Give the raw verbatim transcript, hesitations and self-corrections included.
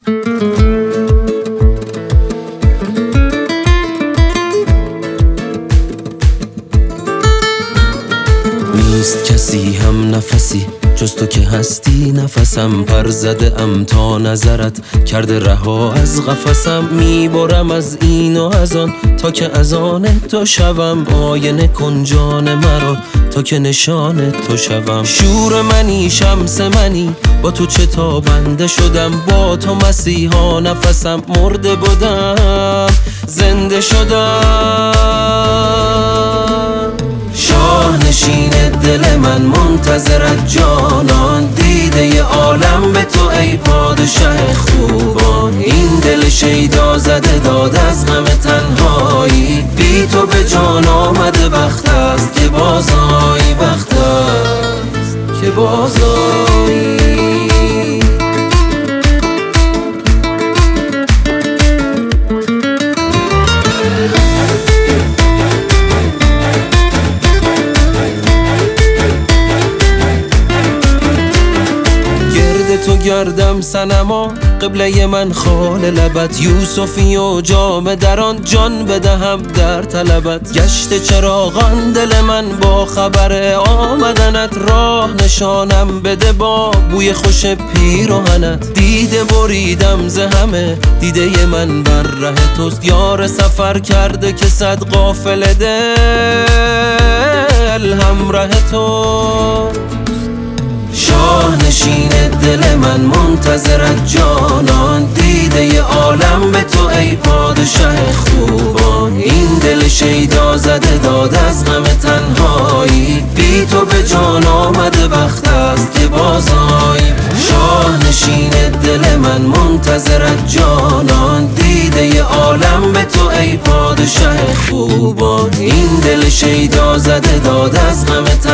نیست کسی هم نفسی جز تو که هستی، نفسم پر زده ام تا نظرت کرده رها از قفسم. میبرم از این و از آن تا که از آن تو شوم، آینه کن جان مرا تا که نشان تو شوم. شور منی شمس منی، با تو چه تا بنده شدم، با تو مسیحا نفسم مرده بودم زنده شدم. شاه نشین دل من منتظرت جانان، دیده ی عالم به تو ای پادشه خوبان. این دل شیدا زده داد از غم تنهایی، بی تو به جان آمده وقت است که بازایی، وقت است که بازایی. تو گردم سنما قبله من خال لبت، یوسفی و جام دران جان بدهم در طلبت. گشت چراغان دل من با خبر آمدنت، راه نشانم بده با بوی خوش پیراهنت. دیده بریدم ز همه دیده من بر ره توست، یار سفر کرده که صد قافله دل همراه توست. شاه نشین دل من منتظرت جانان، دیده ی عالم به تو ای پادشه خوبان. این دل شیدا زده داد از غم تنهایی، بی تو به جان آمده وقت است که بازایی. شاه نشین دل من منتظرت جانان، دیده ی عالم به تو ای پادشه خوبان. این دل شیدا زده داد از غم تنهایی،